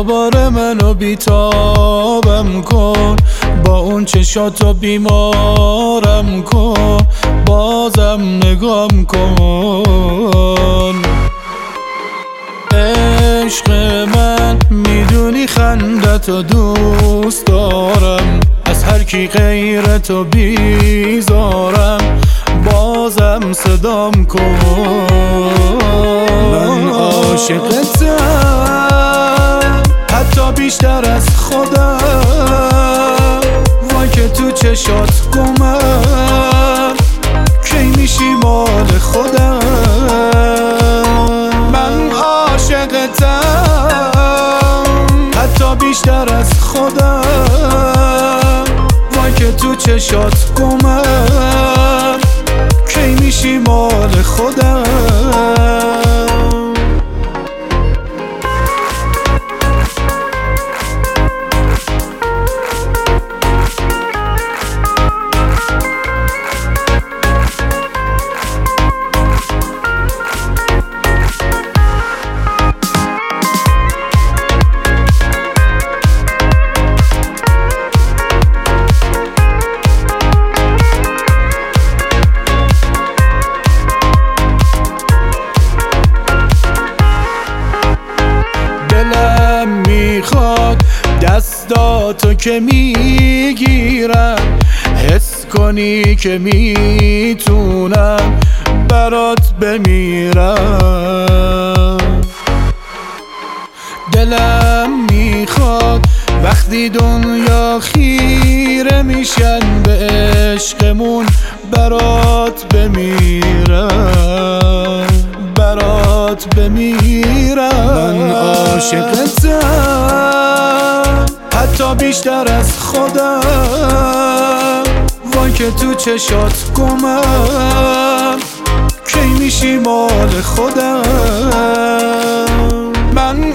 دوباره منو بیتابم کن، با اون چشاتو بیمارم کن، بازم نگام کن. عشق من میدونی خندتو دوست دارم، از هر کی غیر تو بیزارم، بازم صدام کن. من عاشقتم حتی بیشتر از خودم، وای که تو چشات گمم، کی میشی مال خودم. من عاشقتم حتی بیشتر از خودم، وای که تو چشات گمم، کی میشی مال خودم. دستاتو که میگیرم، حس کنی که میتونم برات بمیرم. دلم میخواد وقتی دنیا خیره میشن به عشقمون، برات بمیرم، برات بمیرم. من عاشقتم حتی بیشتر از خودم، وای که تو چشات گمم، کی میشی مال خودم. من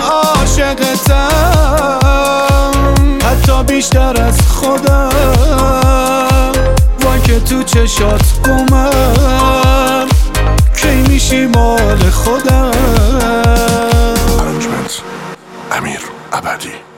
عاشقتم حتی بیشتر از خودم، وای که تو چشات گمم، کی میشی مال خودم. ارنجمنت امیر ابدی.